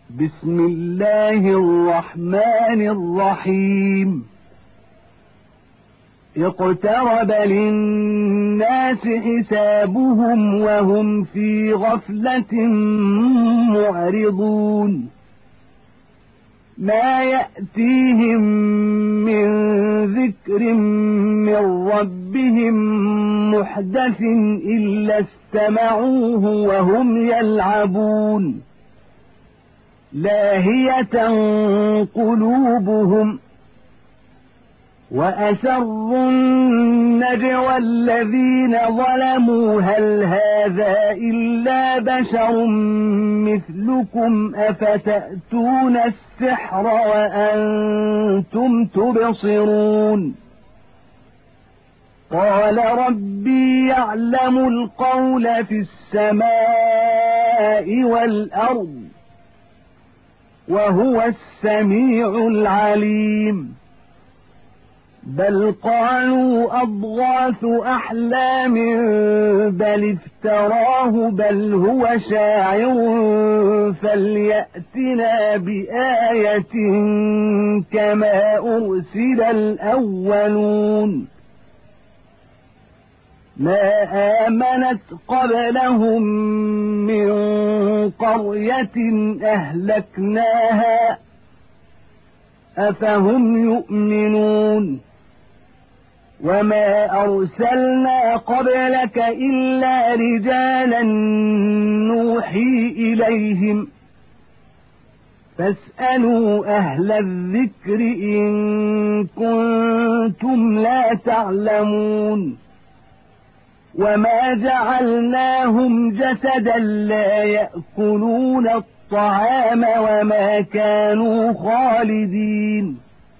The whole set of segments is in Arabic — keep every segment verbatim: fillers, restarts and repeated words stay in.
بسم الله الرحمن الرحيم اقترب للناس حسابهم وهم في غفلة معرضون ما يأتيهم من ذكر من ربهم محدث إلا استمعوه وهم يلعبون لاهية قلوبهم وأسروا النجوى الذين ظلموا هل هذا إلا بشر مثلكم أفتأتون السحر وأنتم تبصرون قال ربي يعلم القول في السماء والأرض وهو السميع العليم بل قالوا أضغاث أحلام بل افتراه بل هو شاعر فليأتنا بآية كما أرسل الأولون ما آمنت قبلهم من قرية أهلكناها أفهم يؤمنون وما أرسلنا قبلك إلا رجالا نوحي إليهم فاسألوا أهل الذكر إن كنتم لا تعلمون وما جعلناهم جسدا لا يأكلون الطعام وما كانوا خالدين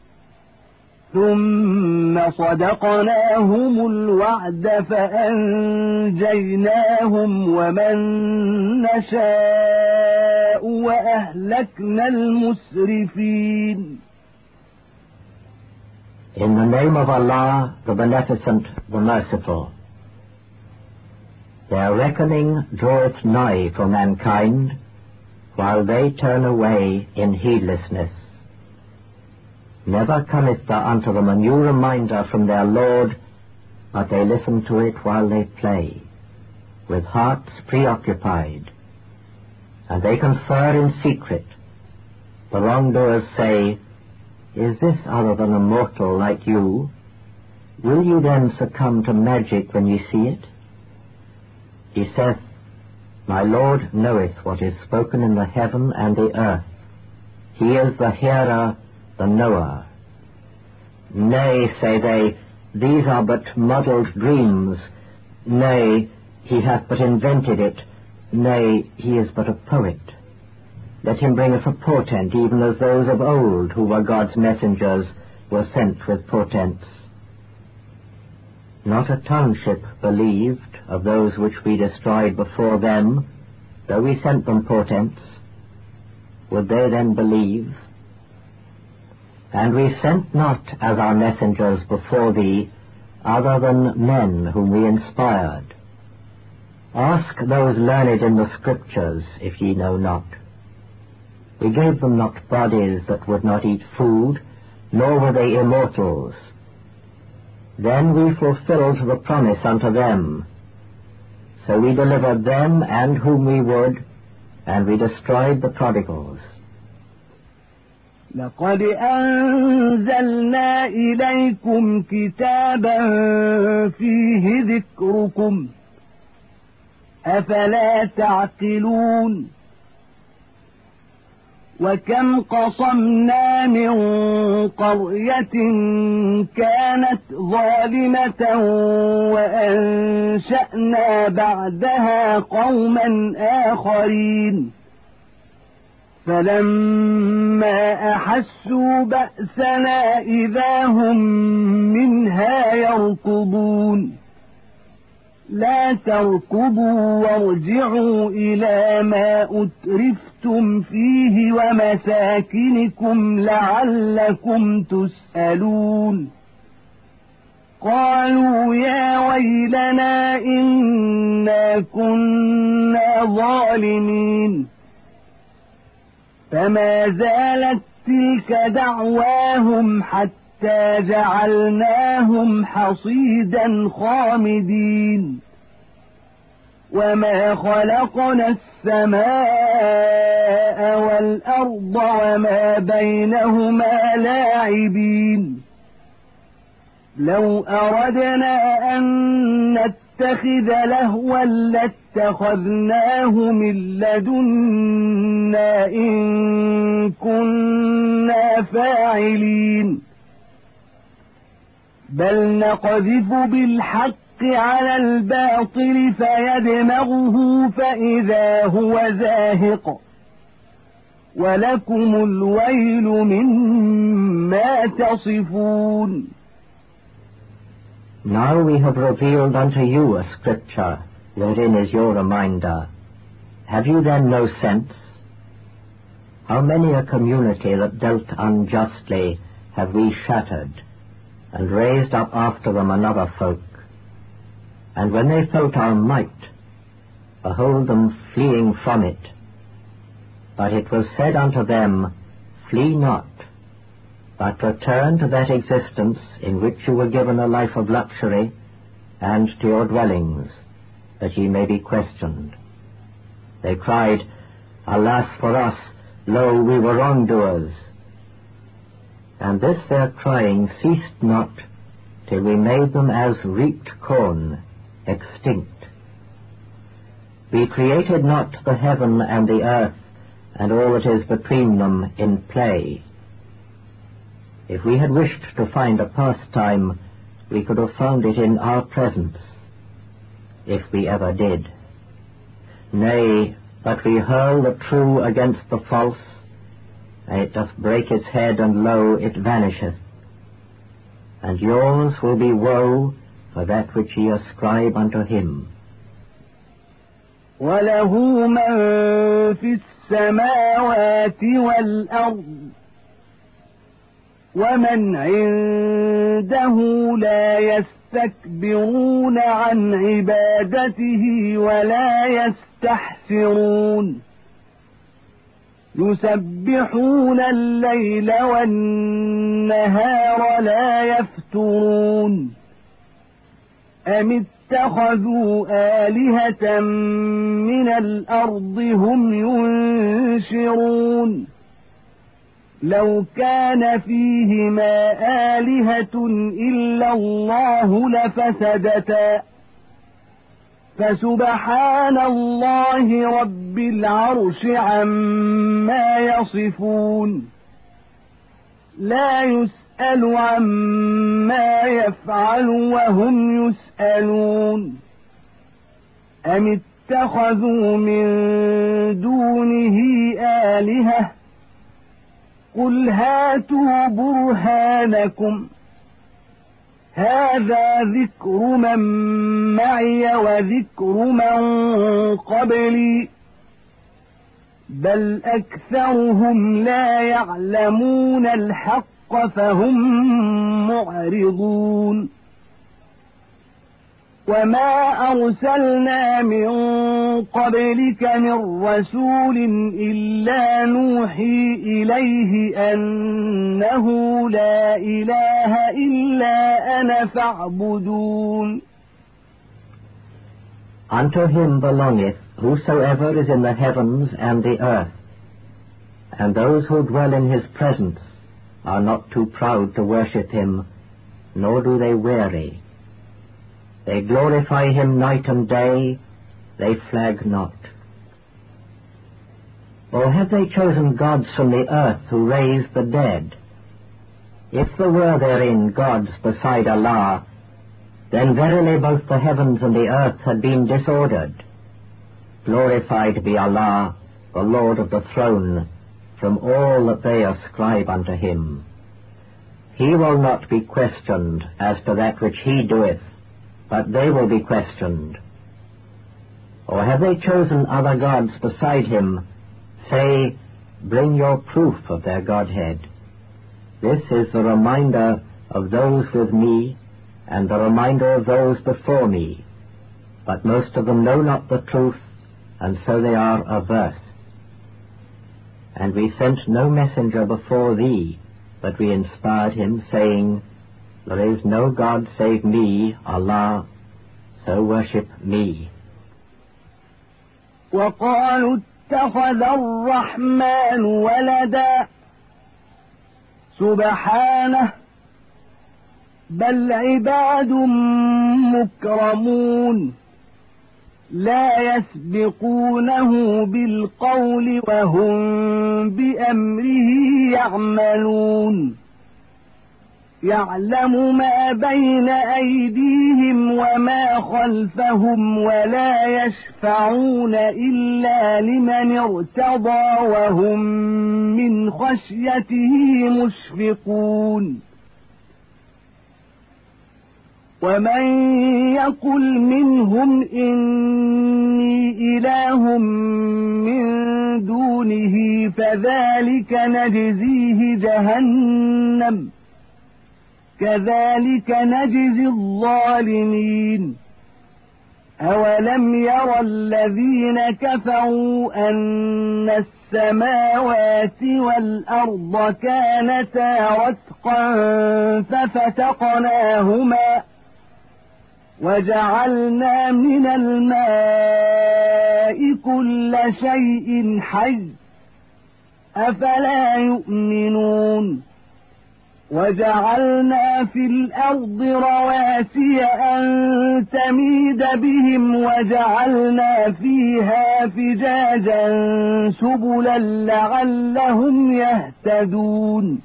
ثم صدقناهم الوعد فأنجيناهم ومن نشاء وأهلكنا المسرفين. In the name of Allah, the Beneficent, the Merciful. Their reckoning draweth nigh for mankind, while they turn away in heedlessness. Never cometh there unto them a new reminder from their Lord, but they listen to it while they play, with hearts preoccupied. And they confer in secret. The wrongdoers say, Is this other than a mortal like you? Will you then succumb to magic when ye see it? He saith, My Lord knoweth what is spoken in the heaven and the earth. He is the hearer, the knower. Nay, say they, these are but muddled dreams. Nay, he hath but invented it. Nay, he is but a poet. Let him bring us a portent, even as those of old who were God's messengers were sent with portents. Not a township believed of those which we destroyed before them, though we sent them portents. Would they then believe? And we sent not as our messengers before thee other than men whom we inspired. Ask those learned in the Scriptures, if ye know not. We gave them not bodies that would not eat food, nor were they immortals. Then we fulfilled the promise unto them. So we delivered them and whom we would, and we destroyed the prodigals. لقد أنزلنا إليكم كتابا فيه ذكركم أفلا تعقلون وكم قصمنا من قرية كانت ظالمة وأنشأنا بعدها قوما آخرين فلما أحسوا بأسنا إذا هم منها يركضون لا تركضوا وارجعوا إلى ما أترفتم فيه ومساكنكم لعلكم تسألون قالوا يا ويلنا إنا كنا ظالمين فما زالت تلك دعواهم حتى جعلناهم حصيدا خامدين وما خلقنا السماء والأرض وما بينهما لاعبين لو أردنا أن نتخذ لهوا لاتخذناه من لدنا إن كنا فاعلين بل نقذف بالحق على الباطل فيدمغه فإذا هو زاهق ولكم الويل مما تصفون. Now we have revealed unto you a scripture, wherein is your reminder. Have you then no sense? How many a community that dealt unjustly have we shattered, and raised up after them another folk? And when they felt our might, behold them fleeing from it. But it was said unto them, Flee not, but return to that existence in which you were given a life of luxury, and to your dwellings, that ye may be questioned. They cried, Alas for us, lo, we were wrongdoers. And this their crying ceased not, till we made them as reaped corn, extinct. We created not the heaven and the earth, and all that is between them in play. If we had wished to find a pastime, we could have found it in our presence, if we ever did. Nay, but we hurl the true against the false, and it doth break its head, and lo, it vanisheth. And yours will be woe for that which ye ascribe unto him. وَلَهُ مَن فِي السَّمَاوَاتِ وَالْأَرْضِ وَمَنْ عِندَهُ لَا يَسْتَكْبِرُونَ عَنْ عِبَادَتِهِ وَلَا يَسْتَحْسِرُونَ يُسَبِّحُونَ اللَّيْلَ وَالنَّهَارَ لَا يَفْتُرُونَ أَمِ اتَّخَذُوا آلِهَةً مِنَ الْأَرْضِ هُمْ يُنشِرُونَ لَوْ كَانَ فِيهِمَا آلِهَةٌ إِلَّا اللَّهُ لَفَسَدَتَا فَسُبْحَانَ اللَّهِ رَبِّ الْعَرْشِ عَمَّا يَصِفُونَ لَا يُسْأَلُ عَمَّا يَفْعَلُ وَهُمْ يُسْأَلُونَ أَمِ اتَّخَذُوا مِن دُونِهِ آلِهَةً قُلْ هَاتُوا بُرْهَانَكُمْ هَذَا ذِكْرُ مَن مَّعِيَ وَذِكْرُ مَن قَبْلِي بَلْ أَكْثَرُهُمْ لَا يَعْلَمُونَ الْحَقَّ فَهُمْ مُعْرِضُونَ وَمَا أَرْسَلْنَا مِن قَبْلِكَ مِن رَّسُولٍ إِلَّا نُوحِي إِلَيْهِ أَنَّهُ لَا إِلَٰهَ إِلَّا أَنَا فَاعْبُدُونِ. Unto him belongeth whosoever is in the heavens and the earth, and those who dwell in his presence are not too proud to worship him, nor do they weary. They glorify him night and day, they flag not. Or have they chosen gods from the earth who raise the dead? If there were therein gods beside Allah, then verily both the heavens and the earth had been disordered. Glorified be Allah, the Lord of the throne, from all that they ascribe unto him. He will not be questioned as to that which he doeth, but they will be questioned. Or have they chosen other gods beside him? Say, bring your proof of their Godhead. This is the reminder of those with me, and the reminder of those before me. But most of them know not the truth, and so they are averse. And we sent no messenger before thee, but we inspired him, saying, There is no God save me, Allah, so worship me. وقالوا اتخذ الرحمن ولدا سبحانه بل عباد مكرمون لا يسبقونه بالقول وهم بأمره يعملون يعلم ما بين أيديهم وما خلفهم ولا يشفعون إلا لمن ارتضى وهم من خشيته مشفقون ومن يقل منهم إني إله من دونه فذلك نجزيه جهنم كذلك نجزي الظالمين أولم يرى الذين كفروا أن السماوات والأرض كانتا رتقا ففتقناهما وجعلنا من الماء كل شيء حي أفلا يؤمنون وجعلنا في الأرض رواسي أن تميد بهم وجعلنا فيها فجاجا سبلا لعلهم يهتدون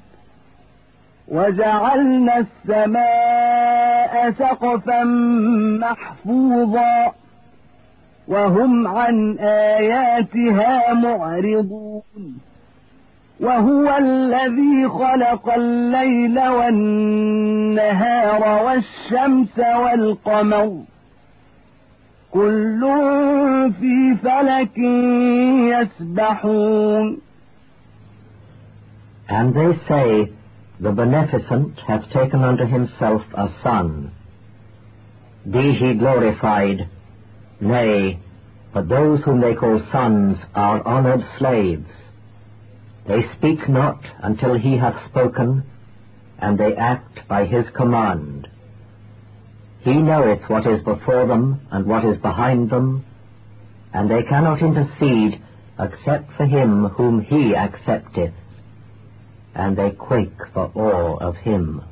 وجعلنا السماء سقفا محفوظا وهم عن آياتها معرضون وهو الذي خلق الليل والنهار والشمس والقمر كل في فلك يسبحون. And they say, the Beneficent hath taken unto himself a son. Be he glorified. Nay, but those whom they call sons are honoured slaves. They speak not until he hath spoken, and they act by his command. He knoweth what is before them and what is behind them, and they cannot intercede except for him whom he accepteth, and they quake for awe of him.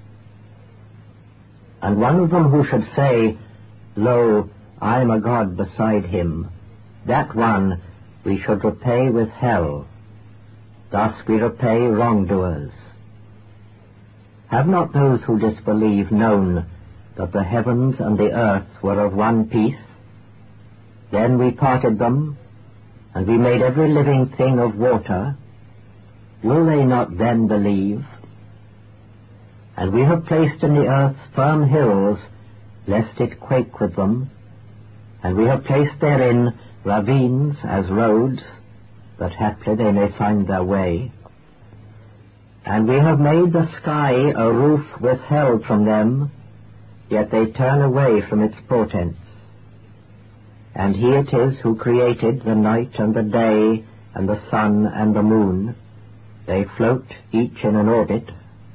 And one of them who should say, Lo, I am a God beside him, that one we should repay with hell. Thus we repay wrongdoers. Have not those who disbelieve known that the heavens and the earth were of one piece? Then we parted them, and we made every living thing of water. Will they not then believe? And we have placed in the earth firm hills, lest it quake with them, and we have placed therein ravines as roads, that haply they may find their way. And we have made the sky a roof withheld from them, yet they turn away from its portents. And he it is who created the night and the day, and the sun and the moon. They float each in an orbit.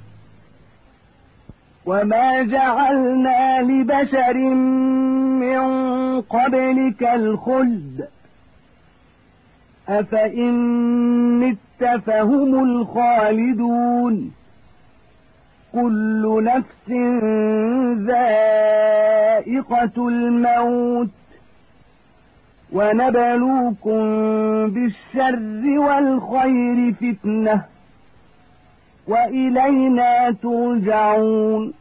وما جعلنا لبشر من قبلك الخلد أفإن مت فهم الخالدون كل نفس ذائقة الموت ونبلوكم بالشر والخير فتنة وإلينا ترجعون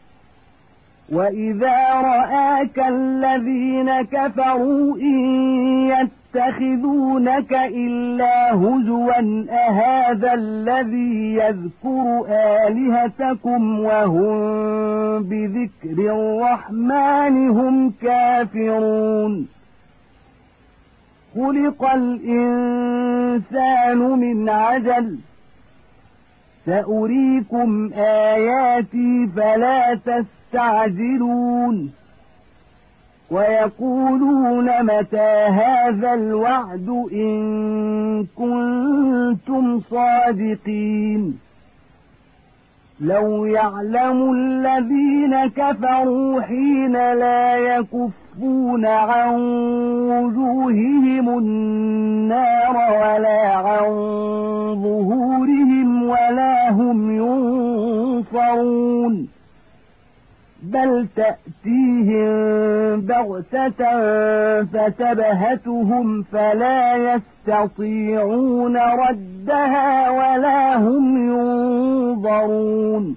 وإذا رآك الذين كفروا إن يتخذونك إلا هزوا أهذا الذي يذكر آلهتكم وهم بذكر الرحمن هم كافرون خلق الإنسان من عجل سأريكم آياتي فلا تستعجلون ويقولون متى هذا الوعد إن كنتم كنتم صادقين لو يعلم الذين كفروا حين لا يكفون عن وجوههم النار ولا عن ظهورهم ولا هم ينصرون بل تأتيهم بغتة فتبهتهم فلا يستطيعون ردها ولا هم ينظرون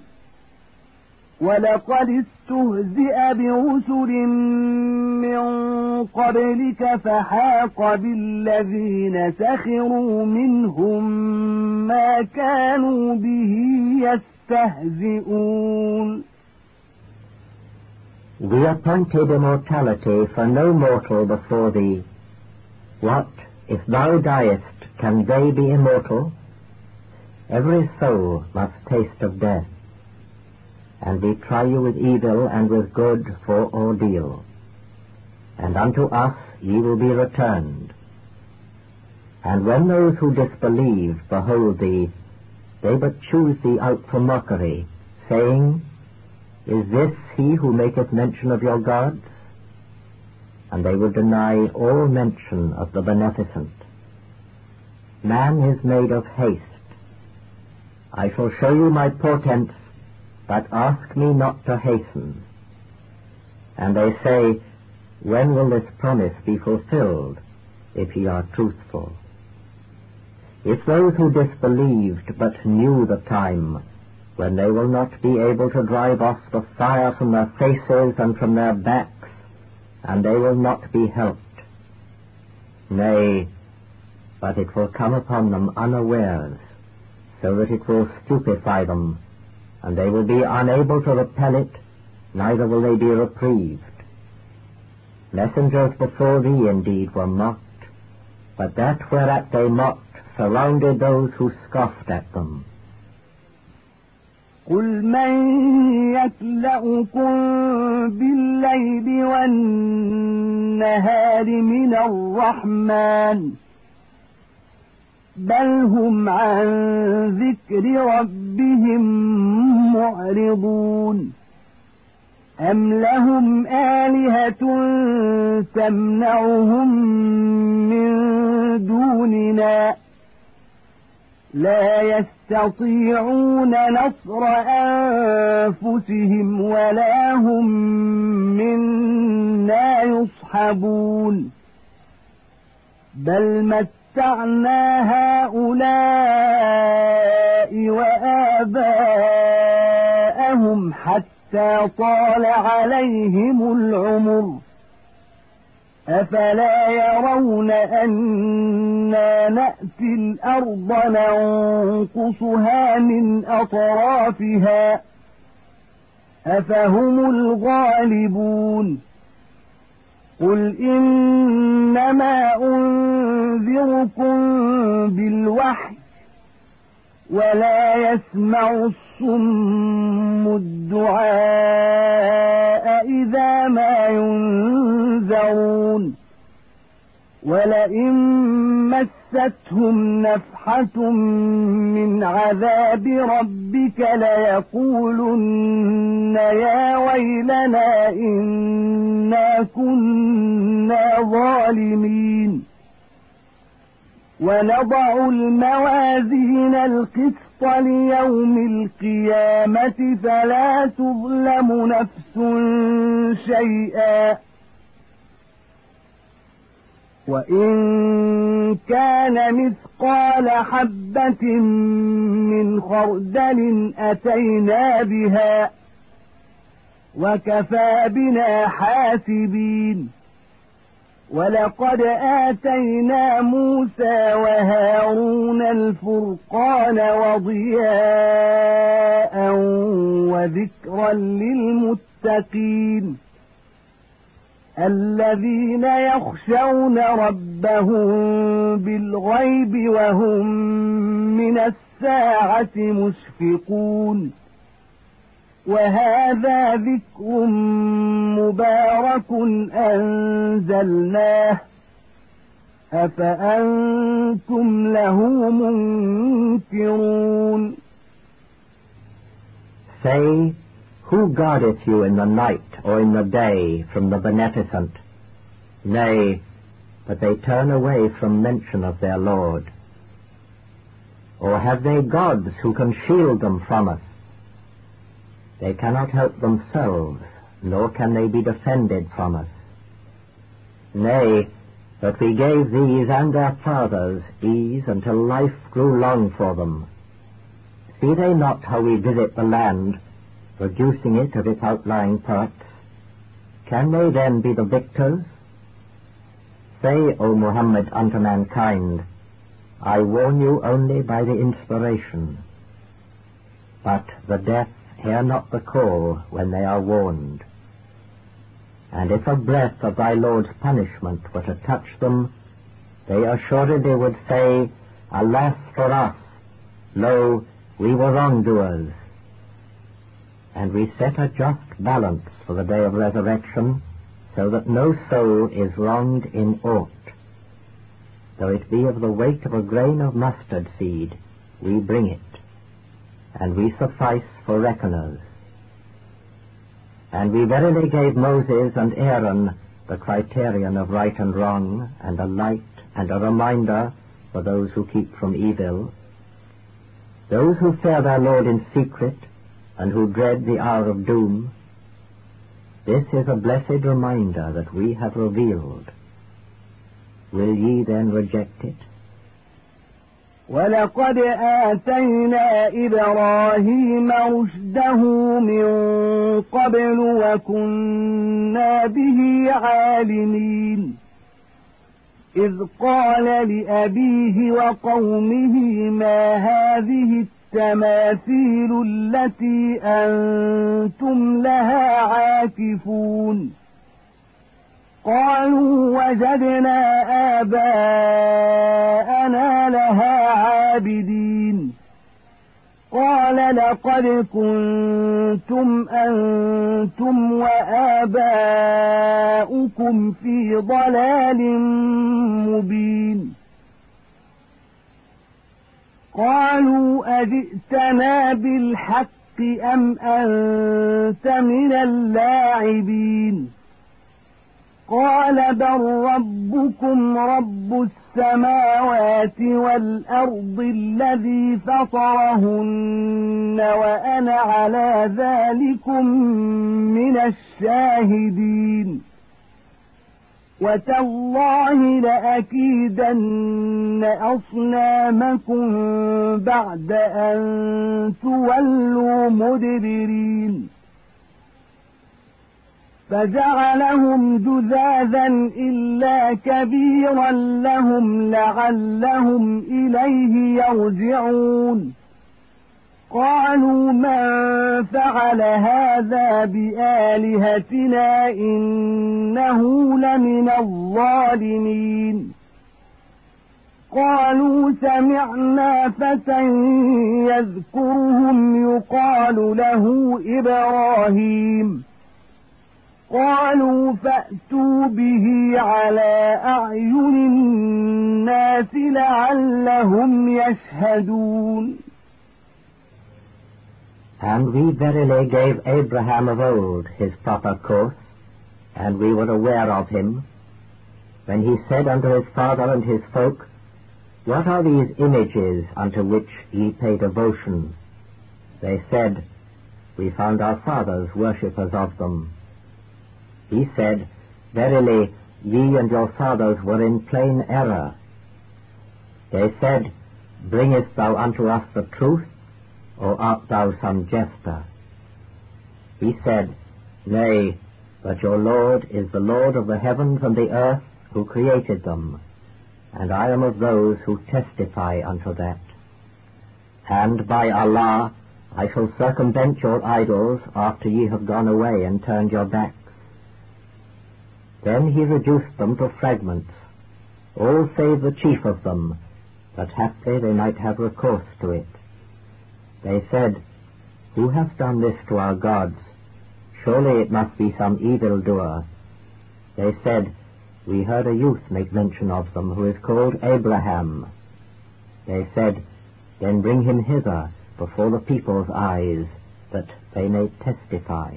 ولقد استهزئ برسل من قبلك فحاق بالذين سخروا منهم ما كانوا به يستهزئون. We appointed immortality for no mortal before thee. What, if thou diest, can they be immortal? Every soul must taste of death, and we try you with evil and with good for ordeal. And unto us ye will be returned. And when those who disbelieve behold thee, they but choose thee out for mockery, saying, Is this he who maketh mention of your gods? And they will deny all mention of the Beneficent. Man is made of haste. I shall show you my portents, but ask me not to hasten. And they say, When will this promise be fulfilled, if ye are truthful? If those who disbelieved but knew the time, when they will not be able to drive off the fire from their faces and from their backs, and they will not be helped. Nay, but it will come upon them unawares, so that it will stupefy them, and they will be unable to repel it, neither will they be reprieved. Messengers before thee indeed were mocked, but that whereat they mocked surrounded those who scoffed at them. قل من يكلأكم بالليل والنهار من الرحمن بل هم عن ذكر ربهم معرضون أم لهم آلهة تمنعهم من دوننا لا يستطيعون نصر أنفسهم ولا هم منا يصحبون بل متعنا هؤلاء وآباءهم حتى طال عليهم العمر أفلا يرون أنا نأتي الأرض ننقصها من أطرافها أفهم الغالبون قل إنما أنذركم بالوحي ولا يسمع الصم الدعاء إذا ما ينذرون ولئن مستهم نفحة من عذاب ربك ليقولن يا ويلنا إنا كنا ظالمين ونضع الموازين القسط ليوم القيامة فلا تظلم نفس شيئا وإن كان مثقال حبة من خردل أتينا بها وكفى بنا حاسبين ولقد آتينا موسى وهارون الفرقان وضياء وذكرا للمتقين الذين يخشون ربهم بالغيب وهم من الساعة مشفقون وهذا ذكر مبارك أنزلناه أفأنتم له منكرون. Say, who guardeth you in the night or in the day from the Beneficent? Nay, but they turn away from mention of their Lord. Or have they gods who can shield them from us? They cannot help themselves, nor can they be defended from us. Nay, but we gave these and their fathers ease until life grew long for them. See they not how we visit the land, reducing it of its outlying parts? Can they then be the victors? Say, O Muhammad, unto mankind, I warn you only by the inspiration. But the deaf hear not the call when they are warned. And if a breath of thy Lord's punishment were to touch them, they assuredly would say, Alas for us! Lo, we were wrongdoers. And we set a just balance for the day of resurrection, so that no soul is wronged in aught. Though it be of the weight of a grain of mustard seed, we bring it, and we suffice for reckoners. And we verily gave Moses and Aaron the criterion of right and wrong, and a light and a reminder for those who keep from evil. Those who fear their Lord in secret, and who dread the hour of doom, this is a blessed reminder that we have revealed. Will ye then reject it? وَلَقَدْ آتَيْنَا إِبْرَاهِيمَ رُشْدَهُ مِنْ قَبْلُ وَكُنَّا بِهِ عَالِمِينَ إِذْ قَالَ لِأَبِيهِ وَقَوْمِهِ مَا هَذِهِ التَّمَاثِيلُ الَّتِي أَنْتُمْ لَهَا عَاكِفُونَ قالوا وجدنا آباءنا لها عابدين قال لقد كنتم أنتم وآباؤكم في ضلال مبين قالوا أجئتنا بالحق أم أنت من اللاعبين قال بل ربكم رب السماوات والأرض الذي فطرهن وأنا على ذلكم من الشاهدين وتالله لأكيدن أصنامكم بعد أن تولوا مدبرين فجعلهم جذاذا إلا كبيرا لهم لعلهم إليه يرجعون قالوا من فعل هذا بآلهتنا إنه لمن الظالمين قالوا سمعنا فتى يذكرهم يقال له إبراهيم قالوا فأتوا به على أعين الناس لعلهم يشهدون. And we verily gave Abraham of old his proper course, and we were aware of him, when he said unto his father and his folk, What are these images unto which ye pay devotion? They said, We found our fathers worshippers of them. He said, Verily, ye and your fathers were in plain error. They said, Bringest thou unto us the truth, or art thou some jester? He said, Nay, but your Lord is the Lord of the heavens and the earth, who created them, and I am of those who testify unto that. And by Allah, I shall circumvent your idols after ye have gone away and turned your backs. Then he reduced them to fragments, all save the chief of them, that haply they might have recourse to it. They said, Who hath done this to our gods? Surely it must be some evildoer. They said, we heard a youth make mention of them, who is called Abraham. They said, Then bring him hither before the people's eyes, that they may testify.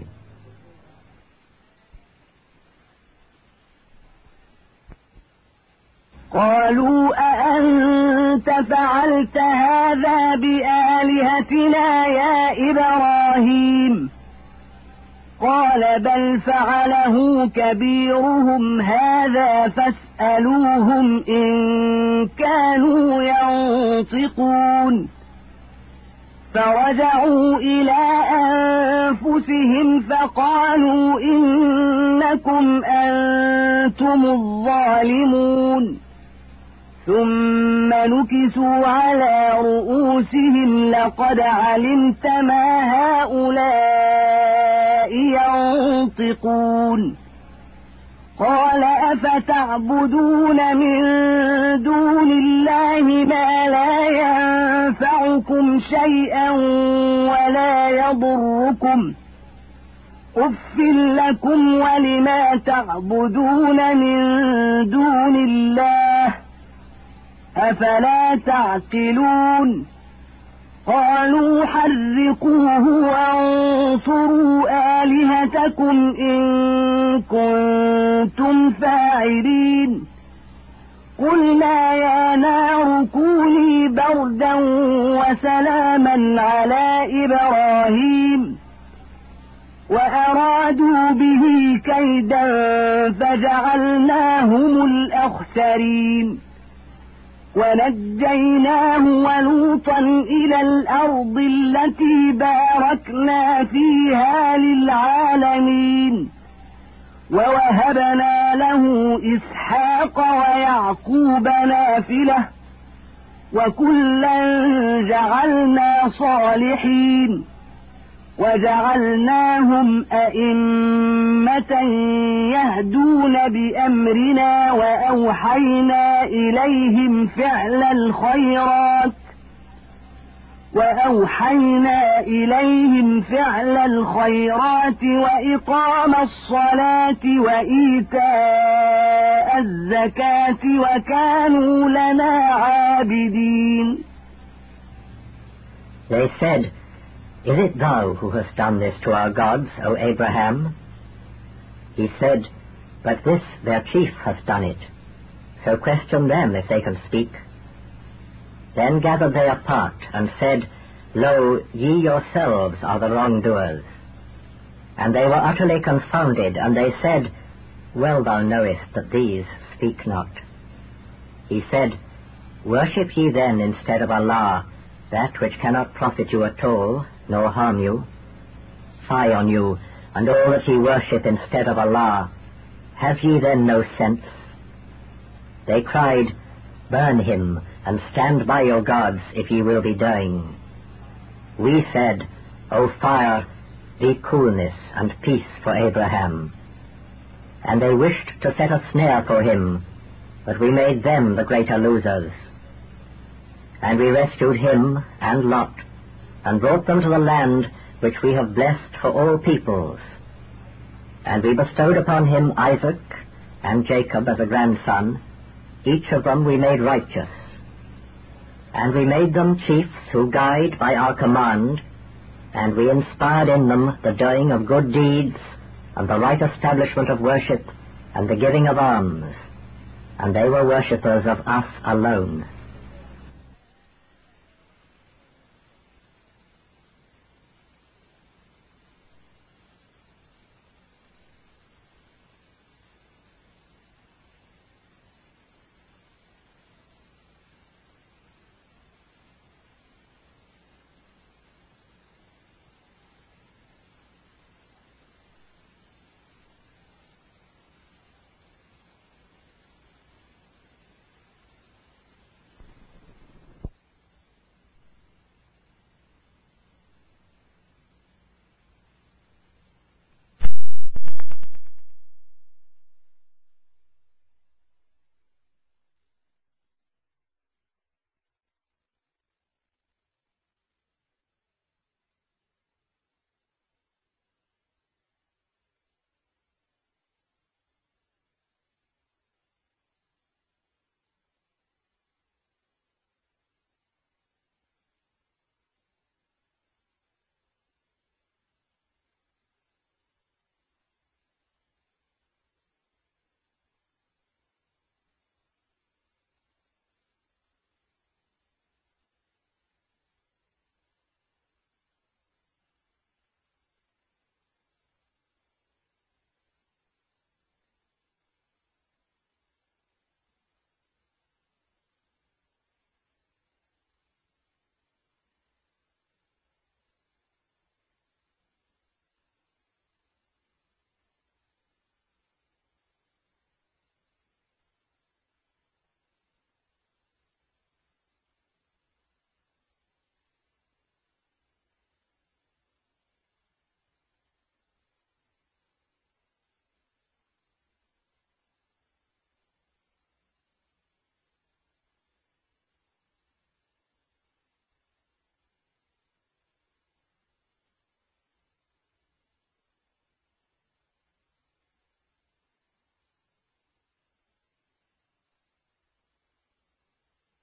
قالوا أأنت فعلت هذا بآلهتنا يا إبراهيم قال بل فعله كبيرهم هذا فاسألوهم إن كانوا ينطقون فرجعوا إلى أنفسهم فقالوا إنكم أنتم الظالمون ثم نكسوا على رؤوسهم لقد علمت ما هؤلاء ينطقون قال أفتعبدون من دون الله ما لا ينفعكم شيئا ولا يضركم أف لكم ولما تعبدون من دون الله أفلا تعقلون قالوا حرقوه وانصروا آلهتكم إن كنتم فاعلين قلنا يا نار كوني بردا وسلاما على إبراهيم وأرادوا به كيدا فجعلناهم الأخسرين ونجيناه ولوطا إلى الأرض التي باركنا فيها للعالمين ووهبنا له إسحاق ويعقوب نافلة وكلا جعلنا صالحين وجعلناهم أئمة يهدون بأمرنا وأوحينا إليهم فعل الخيرات وأوحينا إليهم فعل الخيرات وإقام الصلاة وإيتاء الزكاة وكانوا لنا عابدين. They said, Is it thou who hast done this to our gods, O Abraham? He said, But this their chief hath done it. So question them if they can speak. Then gathered they apart, and said, Lo, ye yourselves are the wrongdoers. And they were utterly confounded, and they said, Well thou knowest that these speak not. He said, Worship ye then instead of Allah that which cannot profit you at all, nor harm you. Fie on you, and all that ye worship instead of Allah. Have ye then no sense? They cried, Burn him, and stand by your gods if ye will be dying. We said, O fire, be coolness and peace for Abraham. And they wished to set a snare for him, but we made them the greater losers. And we rescued him and Lot, and brought them to the land which we have blessed for all peoples. And we bestowed upon him Isaac and Jacob as a grandson. Each of them we made righteous. And we made them chiefs who guide by our command, and we inspired in them the doing of good deeds, and the right establishment of worship, and the giving of alms. And they were worshippers of us alone.